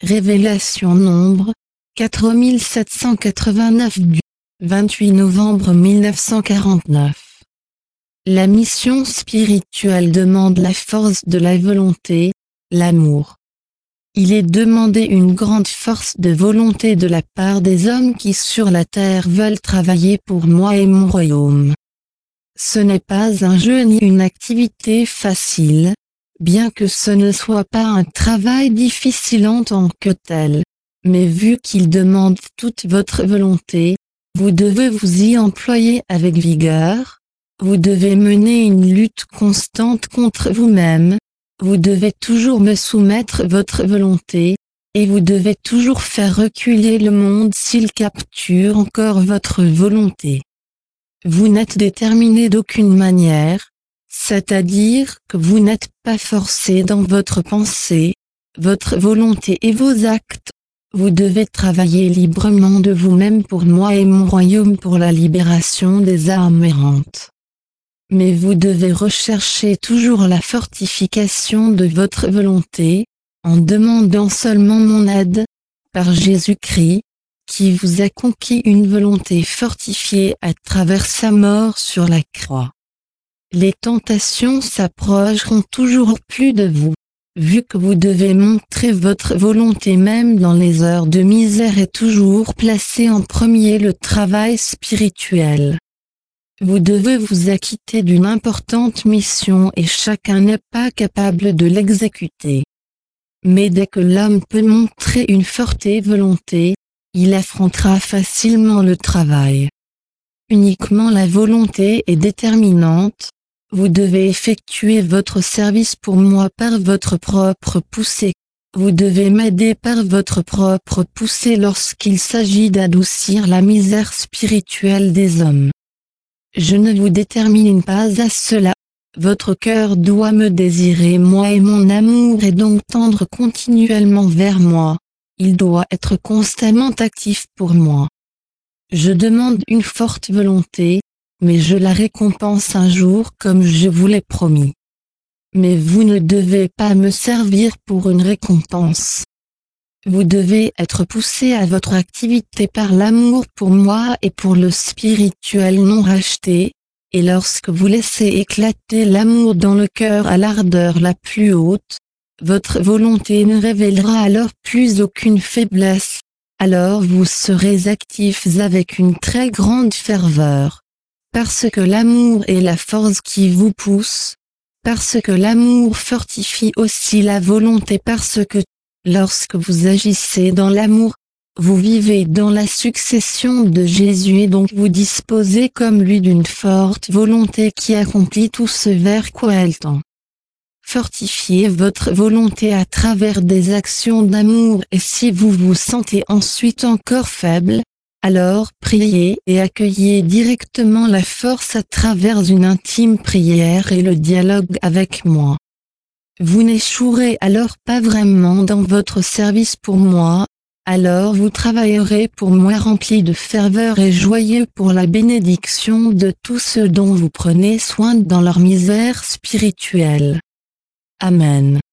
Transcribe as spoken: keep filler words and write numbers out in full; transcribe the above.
Révélation Nombre, quatre mille sept cent quatre-vingt-neuf du vingt-huit novembre mille neuf cent quarante-neuf. La mission spirituelle demande la force de la volonté, l'amour. Il est demandé une grande force de volonté de la part des hommes qui sur la terre veulent travailler pour moi et mon royaume. Ce n'est pas un jeu ni une activité facile, bien que ce ne soit pas un travail difficile en tant que tel, mais vu qu'il demande toute votre volonté, vous devez vous y employer avec vigueur, vous devez mener une lutte constante contre vous-même, vous devez toujours me soumettre votre volonté, et vous devez toujours faire reculer le monde s'il capture encore votre volonté. Vous n'êtes déterminé d'aucune manière, c'est-à-dire que vous n'êtes pas forcé dans votre pensée, votre volonté et vos actes. Vous devez travailler librement de vous-même pour moi et mon royaume pour la libération des âmes errantes. Mais vous devez rechercher toujours la fortification de votre volonté, en demandant seulement mon aide, par Jésus-Christ, qui vous a conquis une volonté fortifiée à travers sa mort sur la croix. Les tentations s'approcheront toujours plus de vous, vu que vous devez montrer votre volonté même dans les heures de misère et toujours placer en premier le travail spirituel. Vous devez vous acquitter d'une importante mission et chacun n'est pas capable de l'exécuter. Mais dès que l'homme peut montrer une forte volonté, il affrontera facilement le travail. Uniquement la volonté est déterminante. Vous devez effectuer votre service pour moi par votre propre poussée. Vous devez m'aider par votre propre poussée lorsqu'il s'agit d'adoucir la misère spirituelle des hommes. Je ne vous détermine pas à cela. Votre cœur doit me désirer moi et mon amour est donc tendre continuellement vers moi. Il doit être constamment actif pour moi. Je demande une forte volonté, mais je la récompense un jour comme je vous l'ai promis. Mais vous ne devez pas me servir pour une récompense. Vous devez être poussé à votre activité par l'amour pour moi et pour le spirituel non racheté, et lorsque vous laissez éclater l'amour dans le cœur à l'ardeur la plus haute, votre volonté ne révélera alors plus aucune faiblesse, alors vous serez actifs avec une très grande ferveur. Parce que l'amour est la force qui vous pousse, parce que l'amour fortifie aussi la volonté parce que, lorsque vous agissez dans l'amour, vous vivez dans la succession de Jésus et donc vous disposez comme lui d'une forte volonté qui accomplit tout ce vers quoi elle tend. Fortifiez votre volonté à travers des actions d'amour et si vous vous sentez ensuite encore faible, alors priez et accueillez directement la force à travers une intime prière et le dialogue avec moi. Vous n'échouerez alors pas vraiment dans votre service pour moi, alors vous travaillerez pour moi rempli de ferveur et joyeux pour la bénédiction de tous ceux dont vous prenez soin dans leur misère spirituelle. Amen.